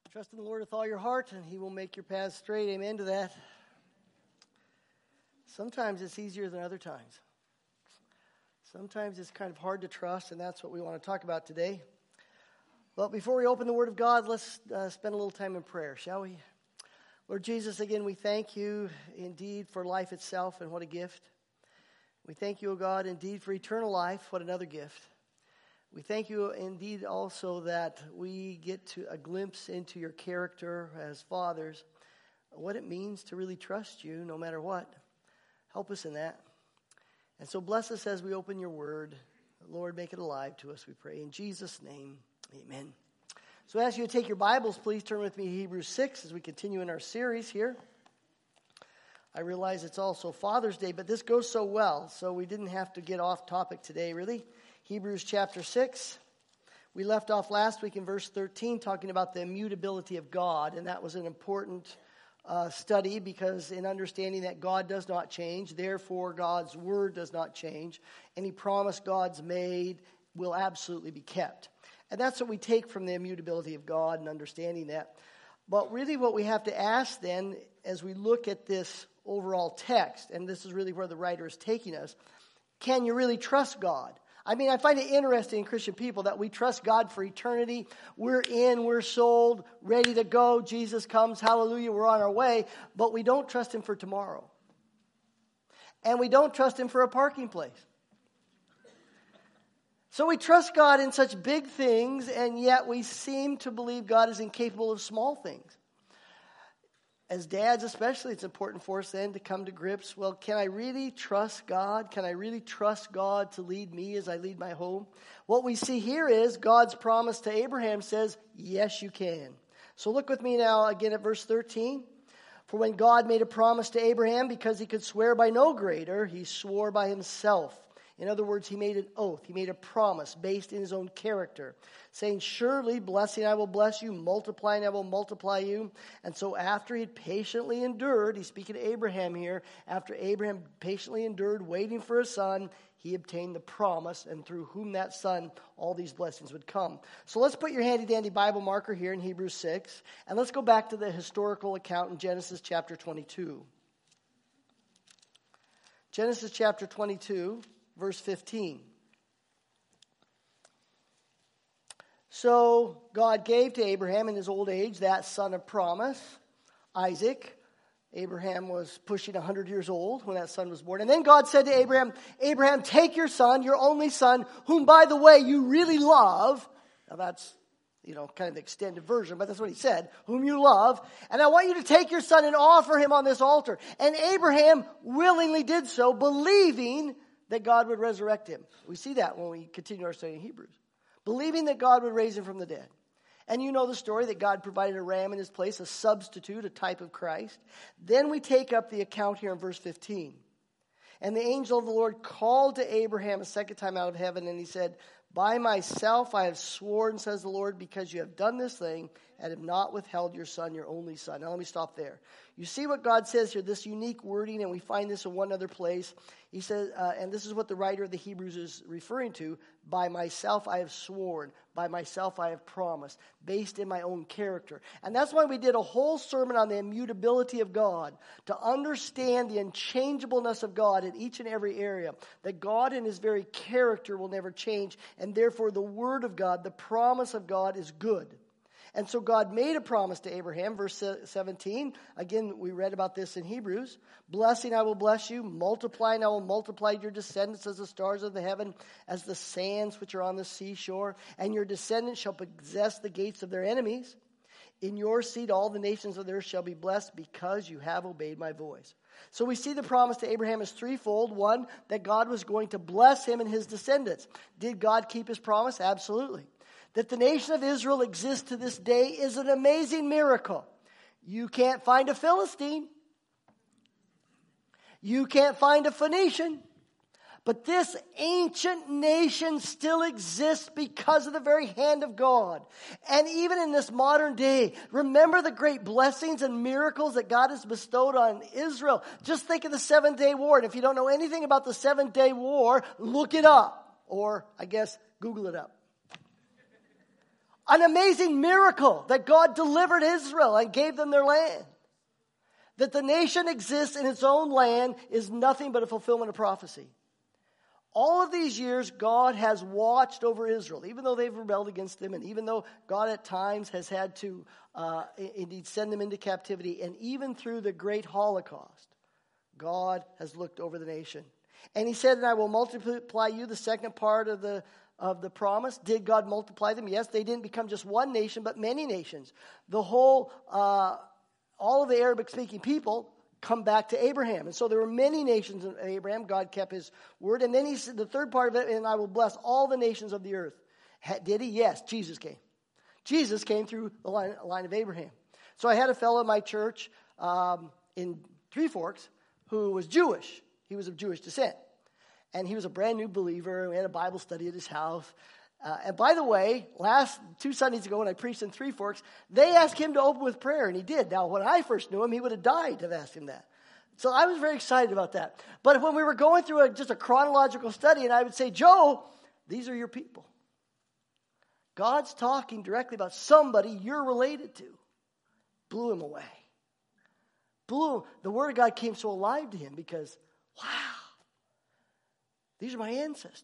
Trust in the Lord with all your heart, and He will make your paths straight. Amen to that. Sometimes it's easier than other times. Sometimes it's kind of hard to trust, and that's what we want to talk about today. But before we open the Word of God, let's spend a little time in prayer, shall we? Lord Jesus, again, we thank you indeed for life itself, and what a gift. We thank you, O God, indeed for eternal life. What another gift. We thank you indeed also that we get to a glimpse into your character as fathers, what it means to really trust you no matter what. Help us in that. And so bless us as we open your word. Lord, make it alive to us, we pray. In Jesus' name, amen. So I ask you to take your Bibles, please turn with me to Hebrews 6 as we continue in our series here. I realize it's also Father's Day, but this goes so well, so we didn't have to get off topic today, really. Hebrews chapter 6. We left off last week in verse 13 talking about the immutability of God, and that was an important study because in understanding that God does not change, therefore God's word does not change, any promise God's made will absolutely be kept. And that's what we take from the immutability of God and understanding that. But really what we have to ask then as we look at this overall text, and this is really where the writer is taking us, can you really trust God? I mean, I find it interesting in Christian people that we trust God for eternity. We're in, we're sold, ready to go. Jesus comes, hallelujah, we're on our way. But we don't trust Him for tomorrow. And we don't trust Him for a parking place. So we trust God in such big things, and yet we seem to believe God is incapable of small things. As dads especially, it's important for us then to come to grips. Well, can I really trust God? Can I really trust God to lead me as I lead my home? What we see here is God's promise to Abraham says, yes, you can. So look with me now again at verse 13. For when God made a promise to Abraham, because he could swear by no greater, he swore by himself. In other words, he made an oath. He made a promise based in his own character, saying, surely blessing I will bless you, multiplying I will multiply you. And so after he had patiently endured, he's speaking to Abraham here, after Abraham patiently endured, waiting for a son, he obtained the promise, and through whom that son, all these blessings would come. So let's put your handy-dandy Bible marker here in Hebrews 6, and let's go back to the historical account in Genesis chapter 22. Genesis chapter 22. Verse 15. So God gave to Abraham in his old age that son of promise, Isaac. Abraham was pushing 100 years old when that son was born. And then God said to Abraham, Abraham, take your son, your only son, whom, by the way, you really love. Now that's, kind of the extended version, but that's what he said, whom you love. And I want you to take your son and offer him on this altar. And Abraham willingly did so, believing that God would resurrect him. We see that when we continue our study in Hebrews. Believing that God would raise him from the dead. And you know the story that God provided a ram in his place, a substitute, a type of Christ. Then we take up the account here in verse 15. And the angel of the Lord called to Abraham a second time out of heaven, and he said, by myself I have sworn, says the Lord, because you have done this thing and have not withheld your son, your only son. Now let me stop there. You see what God says here, this unique wording, and we find this in one other place. He says, and this is what the writer of the Hebrews is referring to, by myself I have sworn, by myself I have promised, based in my own character. And that's why we did a whole sermon on the immutability of God, to understand the unchangeableness of God in each and every area, that God in his very character will never change, and therefore the word of God, the promise of God is good. And so God made a promise to Abraham, verse 17. Again, we read about this in Hebrews. Blessing I will bless you, multiplying I will multiply your descendants as the stars of the heaven, as the sands which are on the seashore. And your descendants shall possess the gates of their enemies. In your seed all the nations of the earth shall be blessed because you have obeyed my voice. So we see the promise to Abraham is threefold. One, that God was going to bless him and his descendants. Did God keep his promise? Absolutely. That the nation of Israel exists to this day is an amazing miracle. You can't find a Philistine. You can't find a Phoenician. But this ancient nation still exists because of the very hand of God. And even in this modern day, remember the great blessings and miracles that God has bestowed on Israel. Just think of the 7-Day War. And if you don't know anything about the 7-Day War, look it up. Or, I guess, Google it up. An amazing miracle that God delivered Israel and gave them their land. That the nation exists in its own land is nothing but a fulfillment of prophecy. All of these years, God has watched over Israel, even though they've rebelled against him, and even though God at times has had to indeed send them into captivity, and even through the great Holocaust, God has looked over the nation. And he said, and I will multiply you, the second part of the promise. Did God multiply them? Yes, they didn't become just one nation, but many nations. The whole, all of the Arabic-speaking people come back to Abraham. And so there were many nations in Abraham. God kept his word. And then he said, the third part of it, and I will bless all the nations of the earth. Did he? Yes, Jesus came. Jesus came through the line of Abraham. So I had a fellow in my church in Three Forks who was Jewish. He was of Jewish descent. And he was a brand new believer. We had a Bible study at his house. And by the way, last 2 Sundays ago when I preached in Three Forks, they asked him to open with prayer, and he did. Now, when I first knew him, he would have died to have asked him that. So I was very excited about that. But when we were going through just a chronological study, and I would say, Joe, these are your people. God's talking directly about somebody you're related to. Blew him away. The Word of God came so alive to him because, wow, these are my ancestors.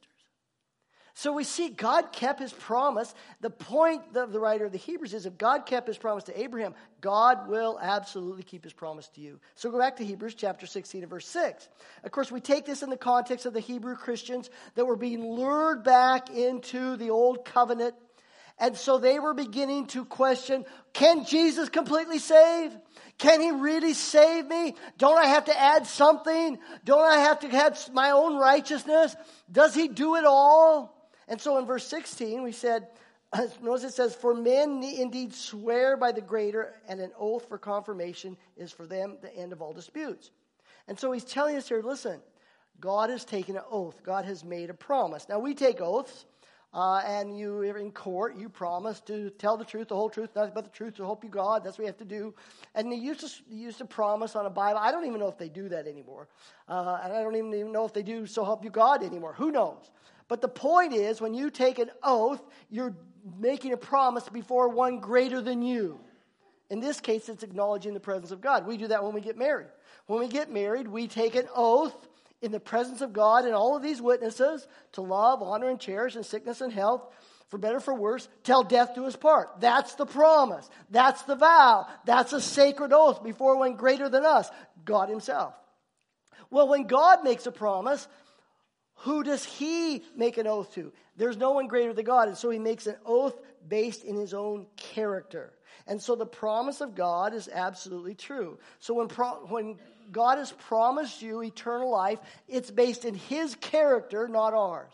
So we see God kept his promise. The point of the writer of the Hebrews is if God kept his promise to Abraham, God will absolutely keep his promise to you. So go back to Hebrews chapter 16 and verse 6. Of course, we take this in the context of the Hebrew Christians that were being lured back into the old covenant. And so they were beginning to question, can Jesus completely save? Can he really save me? Don't I have to add something? Don't I have to have my own righteousness? Does he do it all? And so in verse 16, we said, notice it says, for men indeed swear by the greater, and an oath for confirmation is for them the end of all disputes. And so he's telling us here, listen, God has taken an oath. God has made a promise. Now we take oaths, and you in court, you promise to tell the truth, the whole truth, nothing but the truth, to help you God. That's what we have to do. And they used to promise on a Bible. I don't even know if they do that anymore. And I don't even know if they do so help you God anymore. Who knows? But the point is, when you take an oath, you're making a promise before one greater than you. In this case, it's acknowledging the presence of God. We do that when we get married. When we get married, we take an oath in the presence of God and all of these witnesses to love, honor, and cherish in sickness and health, for better, for worse, till death do us part. That's the promise. That's the vow. That's a sacred oath before one greater than us, God himself. Well, when God makes a promise, who does he make an oath to? There's no one greater than God. And so he makes an oath based in his own character. And so the promise of God is absolutely true. So when God has promised you eternal life, it's based in his character, not ours.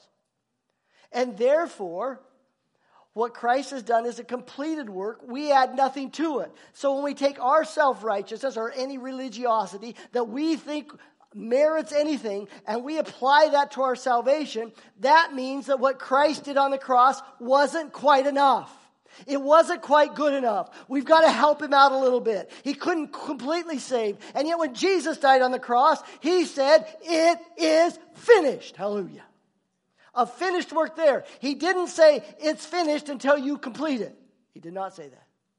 And therefore, what Christ has done is a completed work. We add nothing to it. So when we take our self-righteousness or any religiosity that we think merits anything, and we apply that to our salvation, that means that what Christ did on the cross wasn't quite enough. It wasn't quite good enough. We've got to help him out a little bit. He couldn't completely save. And yet when Jesus died on the cross, he said, it is finished. Hallelujah. A finished work there. He didn't say, it's finished until you complete it. He did not say that.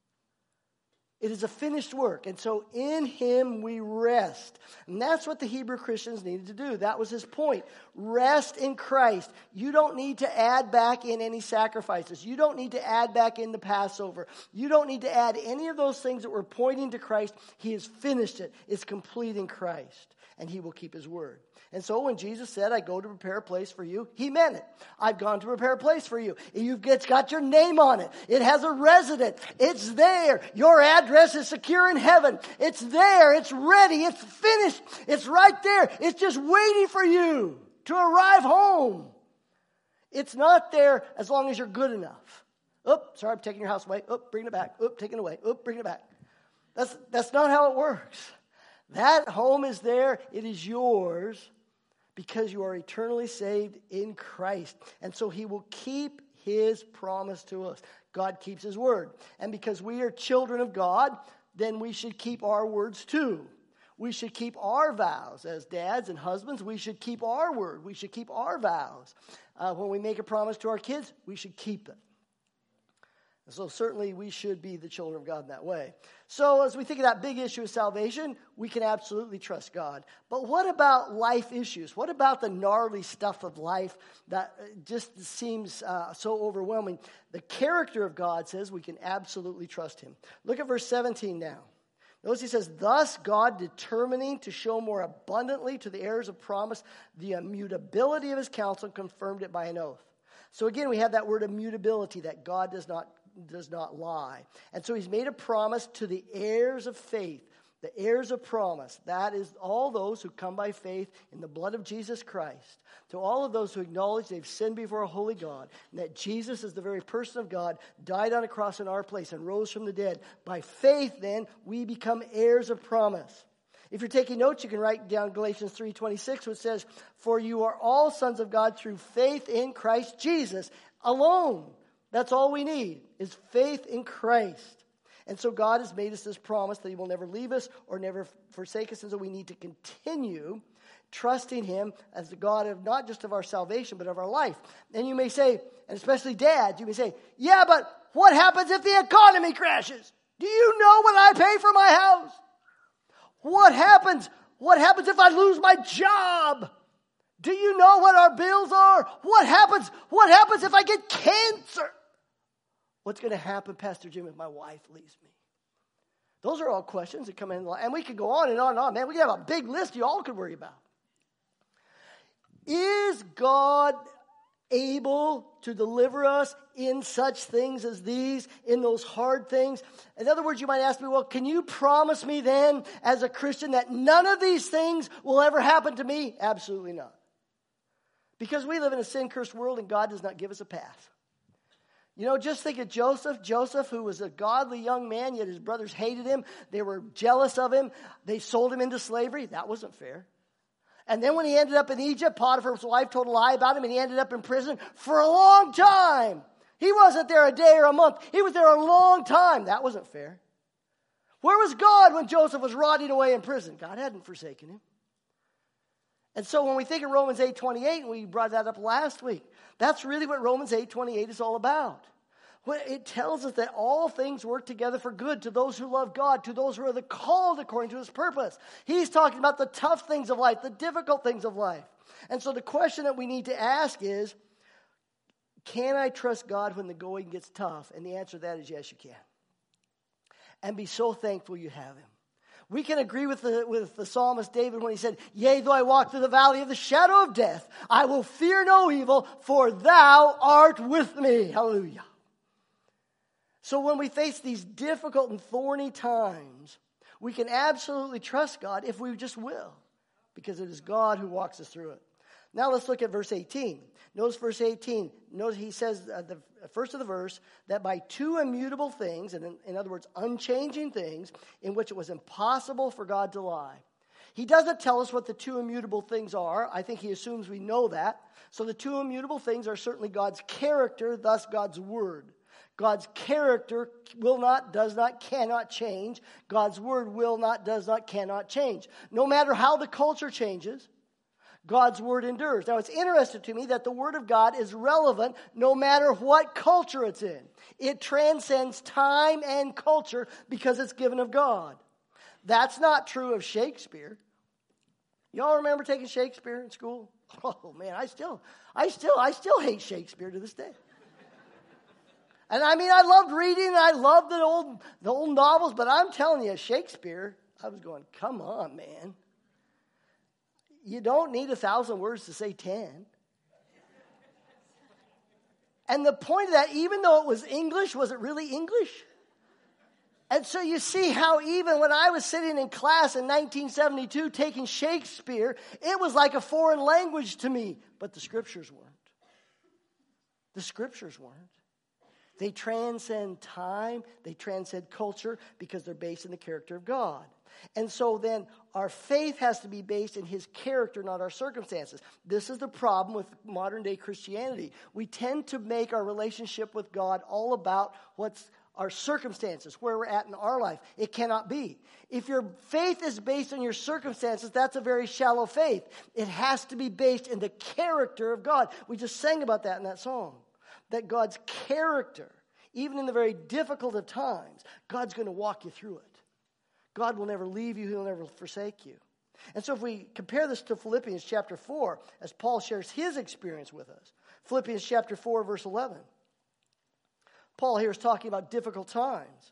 It is a finished work. And so in him we rest. And that's what the Hebrew Christians needed to do. That was his point. Rest in Christ. You don't need to add back in any sacrifices. You don't need to add back in the Passover. You don't need to add any of those things that were pointing to Christ. He has finished it. It's complete in Christ. And he will keep his word. And so when Jesus said, I go to prepare a place for you, he meant it. I've gone to prepare a place for you. It's got your name on it. It has a resident. It's there. Your address is secure in heaven. It's there. It's ready. It's finished. It's right there. It's just waiting for you to arrive home. It's not there as long as you're good enough. Oh, sorry, I'm taking your house away. Oh, bringing it back. Oh, taking it away. Oh, bringing it back. That's not how it works. That home is there. It is yours because you are eternally saved in Christ. And so he will keep his promise to us. God keeps his word. And because we are children of God, then we should keep our words too. We should keep our vows. As dads and husbands, we should keep our word. We should keep our vows. When we make a promise to our kids, we should keep it. So certainly we should be the children of God in that way. So as we think of that big issue of salvation, we can absolutely trust God. But what about life issues? What about the gnarly stuff of life that just seems so overwhelming? The character of God says we can absolutely trust him. Look at verse 17 now. Notice he says, thus God determining to show more abundantly to the heirs of promise the immutability of his counsel, confirmed it by an oath. So again, we have that word immutability, that God does not lie. And so he's made a promise to the heirs of faith, the heirs of promise. That is all those who come by faith in the blood of Jesus Christ. To all of those who acknowledge they've sinned before a holy God, and that Jesus is the very person of God, died on a cross in our place and rose from the dead. By faith, then, we become heirs of promise. If you're taking notes, you can write down Galatians 3:26, which says, for you are all sons of God through faith in Christ Jesus alone. That's all we need, is faith in Christ. And so God has made us this promise that he will never leave us or never forsake us. And so we need to continue trusting him as the God of not just of our salvation, but of our life. And you may say, and especially dads, you may say, yeah, but what happens if the economy crashes? Do you know what I pay for my house? What happens? What happens if I lose my job? Do you know what our bills are? What happens? What happens if I get cancer? What's going to happen, Pastor Jim, if my wife leaves me? Those are all questions that come in. And we could go on and on and on. Man, we could have a big list you all could worry about. Is God able to deliver us in such things as these, in those hard things? In other words, you might ask me, well, can you promise me then as a Christian that none of these things will ever happen to me? Absolutely not. Because we live in a sin-cursed world and God does not give us a pass. You know, just think of Joseph. Joseph, who was a godly young man, yet his brothers hated him. They were jealous of him. They sold him into slavery. That wasn't fair. And then when he ended up in Egypt, Potiphar's wife told a lie about him, and he ended up in prison for a long time. He wasn't there a day or a month. He was there a long time. That wasn't fair. Where was God when Joseph was rotting away in prison? God hadn't forsaken him. And so when we think of Romans 8:28, and we brought that up last week, that's really what Romans 8:28 is all about. It tells us that all things work together for good to those who love God, to those who are the called according to his purpose. He's talking about the tough things of life, the difficult things of life. And so the question that we need to ask is, can I trust God when the going gets tough? And the answer to that is yes, you can. And be so thankful you have him. We can agree with the psalmist David when he said, yea, though I walk through the valley of the shadow of death, I will fear no evil, for thou art with me. Hallelujah. So when we face these difficult and thorny times, we can absolutely trust God if we just will, because it is God who walks us through it. Now let's look at verse 18. Notice verse 18. Notice he says at the first of the verse that by two immutable things, and in other words, unchanging things, in which it was impossible for God to lie. He doesn't tell us what the two immutable things are. I think he assumes we know that. So the two immutable things are certainly God's character, thus God's word. God's character will not, does not, cannot change. God's word will not, does not, cannot change. No matter how the culture changes, God's word endures. Now, it's interesting to me that the word of God is relevant no matter what culture it's in. It transcends time and culture because it's given of God. That's not true of Shakespeare. Y'all remember taking Shakespeare in school? Oh man, I still hate Shakespeare to this day. And I mean, I loved reading, and I loved the old novels, but I'm telling you, Shakespeare, I was going, come on, man. You don't need 1,000 words to say 10. And the point of that, even though it was English, was it really English? And so you see how even when I was sitting in class in 1972 taking Shakespeare, it was like a foreign language to me. But the scriptures weren't. The scriptures weren't. They transcend time, they transcend culture because they're based in the character of God. And so then our faith has to be based in his character, not our circumstances. This is the problem with modern day Christianity. We tend to make our relationship with God all about what's our circumstances, where we're at in our life. It cannot be. If your faith is based on your circumstances, that's a very shallow faith. It has to be based in the character of God. We just sang about that in that song. That God's character Even in the very difficult of times, God's going to walk you through it. God will never leave you. He'll never forsake you. And so if we compare this to Philippians chapter 4, as Paul shares his experience with us, Philippians chapter 4, verse 11. Paul here is talking about difficult times.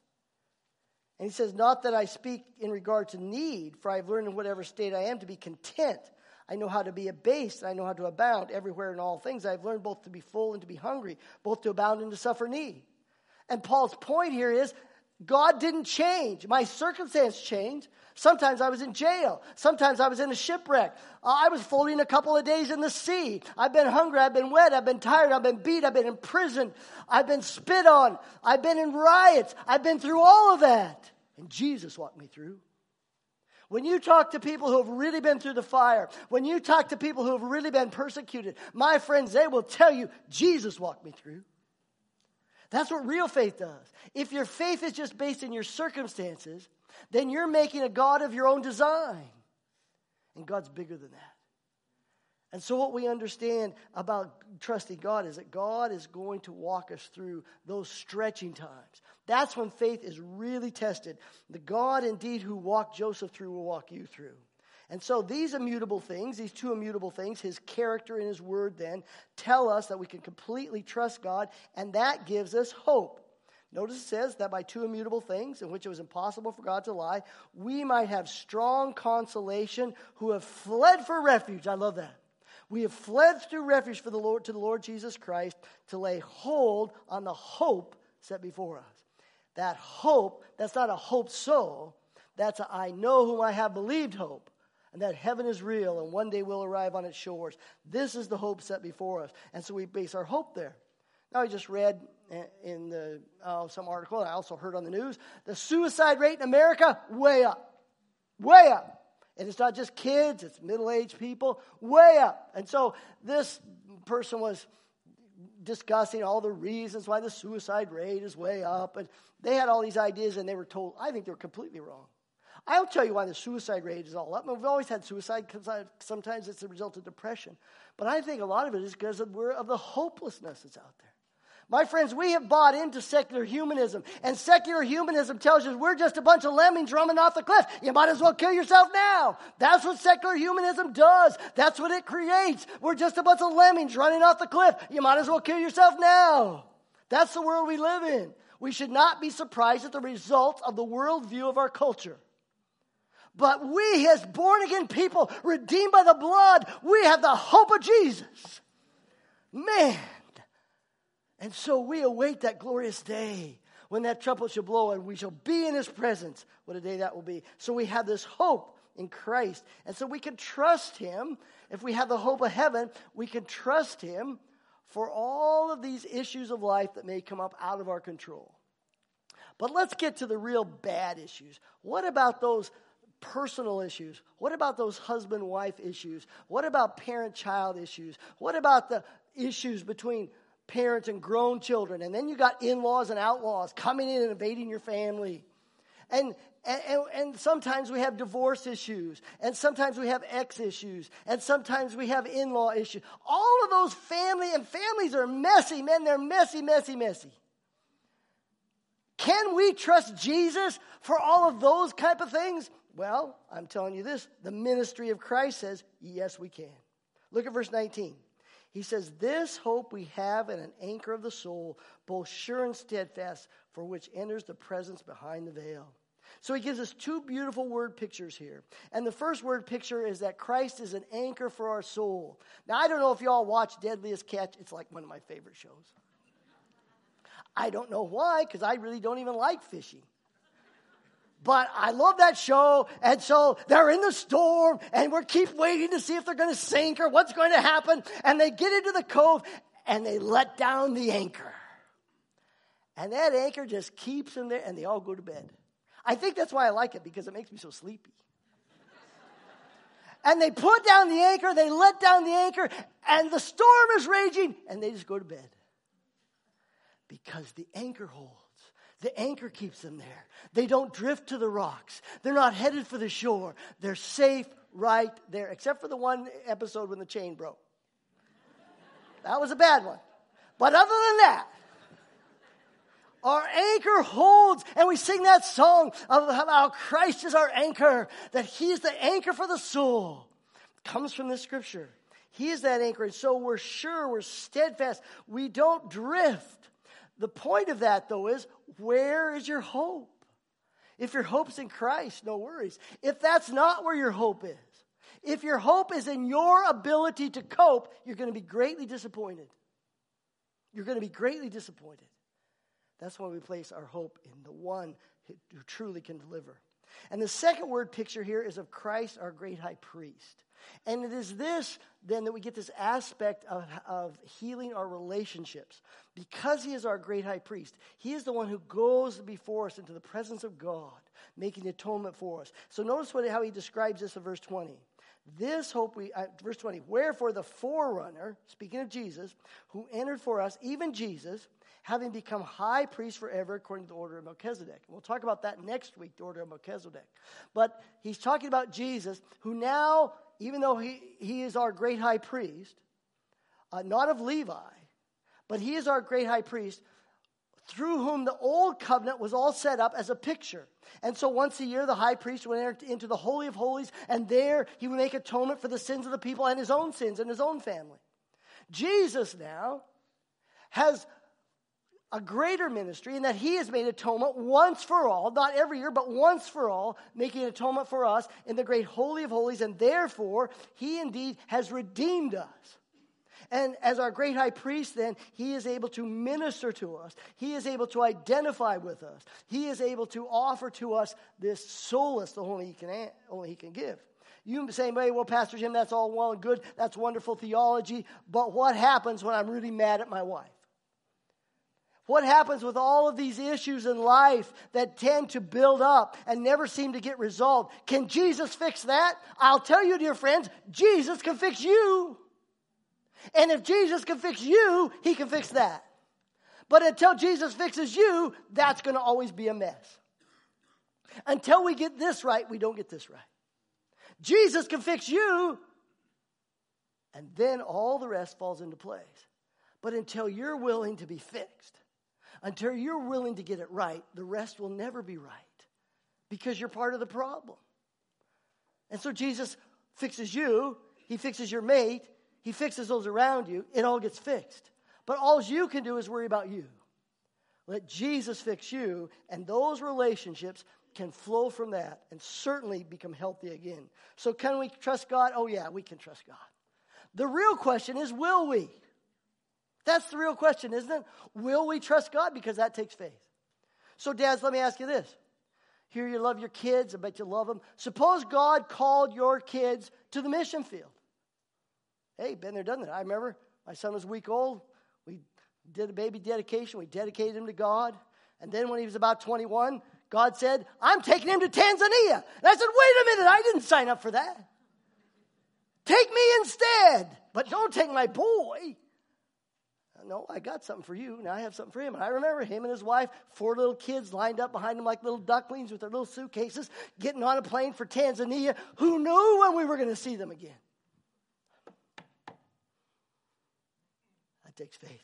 And he says, not that I speak in regard to need, for I have learned in whatever state I am to be content. I know how to be abased, and I know how to abound everywhere in all things. I have learned both to be full and to be hungry, both to abound and to suffer need. And Paul's point here is, God didn't change. My circumstance changed. Sometimes I was in jail. Sometimes I was in a shipwreck. I was floating a couple of days in the sea. I've been hungry. I've been wet. I've been tired. I've been beat. I've been in prison. I've been spit on. I've been in riots. I've been through all of that. And Jesus walked me through. When you talk to people who have really been through the fire, when you talk to people who have really been persecuted, my friends, they will tell you, Jesus walked me through. That's what real faith does. If your faith is just based in your circumstances, then you're making a God of your own design. And God's bigger than that. And so what we understand about trusting God is that God is going to walk us through those stretching times. That's when faith is really tested. The God indeed who walked Joseph through will walk you through. And so these immutable things, these two immutable things, his character and his word then, tell us that we can completely trust God, and that gives us hope. Notice it says that by two immutable things, in which it was impossible for God to lie, we might have strong consolation who have fled for refuge. I love that. We have fled through refuge for the Lord to the Lord Jesus Christ to lay hold on the hope set before us. That hope, that's not a hope so, that's a I know whom I have believed hope. And that heaven is real and one day we'll arrive on its shores. This is the hope set before us. And so we base our hope there. Now I just read in some article, and I also heard on the news, the suicide rate in America, way up. Way up. And it's not just kids, it's middle-aged people, way up. And so this person was discussing all the reasons why the suicide rate is way up. And they had all these ideas, and they were told, I think they were completely wrong. I'll tell you why the suicide rate is all up. We've always had suicide because sometimes it's a result of depression. But I think a lot of it is because of the hopelessness that's out there. My friends, we have bought into secular humanism. And secular humanism tells us we're just a bunch of lemmings running off the cliff. You might as well kill yourself now. That's what secular humanism does. That's what it creates. We're just a bunch of lemmings running off the cliff. You might as well kill yourself now. That's the world we live in. We should not be surprised at the result of the worldview of our culture. But we as born-again people, redeemed by the blood, we have the hope of Jesus. Man. And so we await that glorious day when that trumpet shall blow and we shall be in his presence. What a day that will be. So we have this hope in Christ. And so we can trust him. If we have the hope of heaven, we can trust him for all of these issues of life that may come up out of our control. But let's get to the real bad issues. What about those personal issues? What about those husband-wife issues? What about parent-child issues? What about the issues between parents and grown children? And then you got in-laws and outlaws coming in and invading your family. And sometimes we have divorce issues. And sometimes we have ex issues. And sometimes we have in-law issues. All of those families are messy, man. They're messy, messy, messy. Can we trust Jesus for all of those type of things? Well, I'm telling you this, the ministry of Christ says, yes, we can. Look at verse 19. He says, this hope we have in an anchor of the soul, both sure and steadfast, for which enters the presence behind the veil. So he gives us two beautiful word pictures here. And the first word picture is that Christ is an anchor for our soul. Now, I don't know if you all watch Deadliest Catch. It's like one of my favorite shows. I don't know why, because I really don't even like fishing. But I love that show, and so they're in the storm, and we keep waiting to see if they're going to sink or what's going to happen. And they get into the cove, and they let down the anchor. And that anchor just keeps them there, and they all go to bed. I think that's why I like it, because it makes me so sleepy. And they put down the anchor, they let down the anchor, and the storm is raging, and they just go to bed. Because the anchor holds. The anchor keeps them there. They don't drift to the rocks. They're not headed for the shore. They're safe right there, except for the one episode when the chain broke. That was a bad one. But other than that, Our anchor holds, and we sing that song of how Christ is our anchor, that He is the anchor for the soul. It comes from this scripture. He is that anchor, and so we're sure, we're steadfast. We don't drift. The point of that, though, is where is your hope? If your hope's in Christ, no worries. If that's not where your hope is, if your hope is in your ability to cope, you're going to be greatly disappointed. You're going to be greatly disappointed. That's why we place our hope in the one who truly can deliver. And the second word picture here is of Christ, our great high priest. And it is this, then, that we get this aspect of healing our relationships. Because He is our great high priest, He is the one who goes before us into the presence of God, making the atonement for us. So notice how He describes this in verse 20. This hope verse 20, wherefore the forerunner, speaking of Jesus, who entered for us, even Jesus, having become high priest forever according to the order of Melchizedek. We'll talk about that next week, the order of Melchizedek. But he's talking about Jesus, who now, even though he is our great high priest, not of Levi, but he is our great high priest, through whom the old covenant was all set up as a picture. And so once a year, the high priest would enter into the Holy of Holies, and there he would make atonement for the sins of the people and his own sins and his own family. Jesus now has a greater ministry in that He has made atonement once for all, not every year, but once for all, making atonement for us in the great Holy of Holies, and therefore He indeed has redeemed us. And as our great high priest, then, He is able to minister to us. He is able to identify with us. He is able to offer to us this solace that only He can give. You say, well, Pastor Jim, that's all well and good. That's wonderful theology. But what happens when I'm really mad at my wife? What happens with all of these issues in life that tend to build up and never seem to get resolved? Can Jesus fix that? I'll tell you, dear friends, Jesus can fix you. And if Jesus can fix you, He can fix that. But until Jesus fixes you, that's going to always be a mess. Until we get this right, we don't get this right. Jesus can fix you, and then all the rest falls into place. But until you're willing to be fixed, until you're willing to get it right, the rest will never be right because you're part of the problem. And so Jesus fixes you. He fixes your mate. He fixes those around you. It all gets fixed. But all you can do is worry about you. Let Jesus fix you, and those relationships can flow from that and certainly become healthy again. So can we trust God? Oh, yeah, we can trust God. The real question is, will we? That's the real question, isn't it? Will we trust God? Because that takes faith. So, dads, let me ask you this. Here you love your kids. I bet you love them. Suppose God called your kids to the mission field. Hey, been there, done that. I remember my son was a week old. We did a baby dedication. We dedicated him to God. And then when he was about 21, God said, I'm taking him to Tanzania. And I said, wait a minute, I didn't sign up for that. Take me instead. But don't take my boy. No, I got something for you. Now I have something for him. And I remember him and his wife, 4 little kids lined up behind him like little ducklings with their little suitcases, getting on a plane for Tanzania. Who knew when we were going to see them again? That takes faith.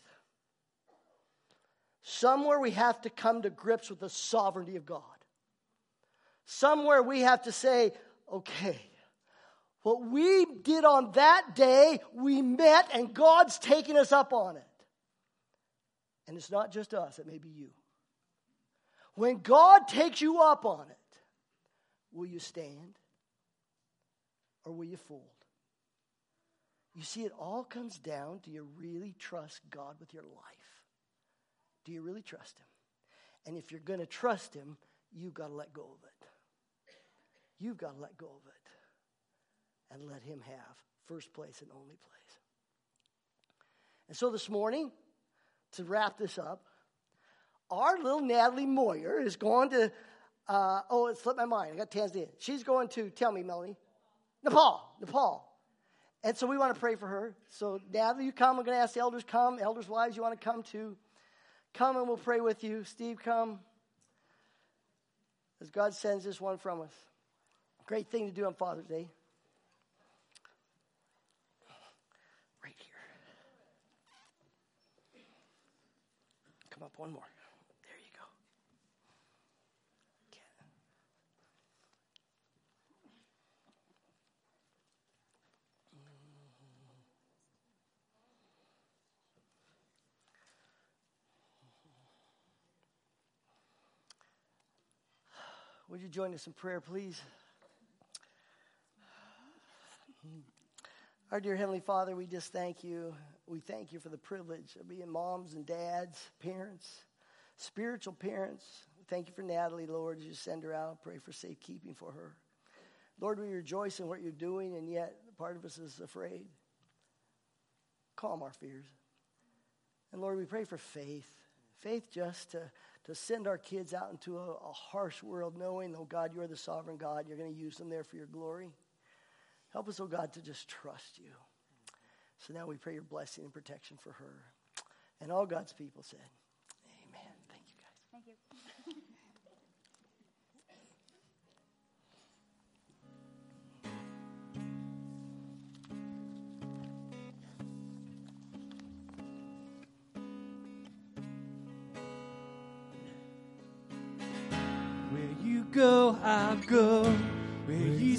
Somewhere we have to come to grips with the sovereignty of God. Somewhere we have to say, okay, what we did on that day, we met, and God's taking us up on it. And it's not just us, it may be you. When God takes you up on it, will you stand or will you fold? You see, it all comes down, do you really trust God with your life? Do you really trust Him? And if you're going to trust Him, you've got to let go of it. You've got to let go of it and let Him have first place and only place. And so this morning, to wrap this up, our little Natalie Moyer is going to, it slipped my mind. I got Tanzania. She's going to, tell me, Melanie, Nepal. And so we want to pray for her. So Natalie, you come. We're going to ask the elders come. Elders' wives, you want to come too. Come and we'll pray with you. Steve, come. As God sends this one from us. Great thing to do on Father's Day. Right here. Come up one more. There you Would you join us in prayer, please? Our dear Heavenly Father, we just thank you. We thank you for the privilege of being moms and dads, parents, spiritual parents. Thank you for Natalie, Lord, as you send her out. Pray for safekeeping for her. Lord, we rejoice in what you're doing, and yet part of us is afraid. Calm our fears. And Lord, we pray for faith. Faith just to send our kids out into a harsh world, knowing, oh God, you're the sovereign God. You're going to use them there for your glory. Help us, oh God, to just trust you. So now we pray your blessing and protection for her. And all God's people said, amen. Thank you, guys. Thank you. Where you go, I'll go. Where you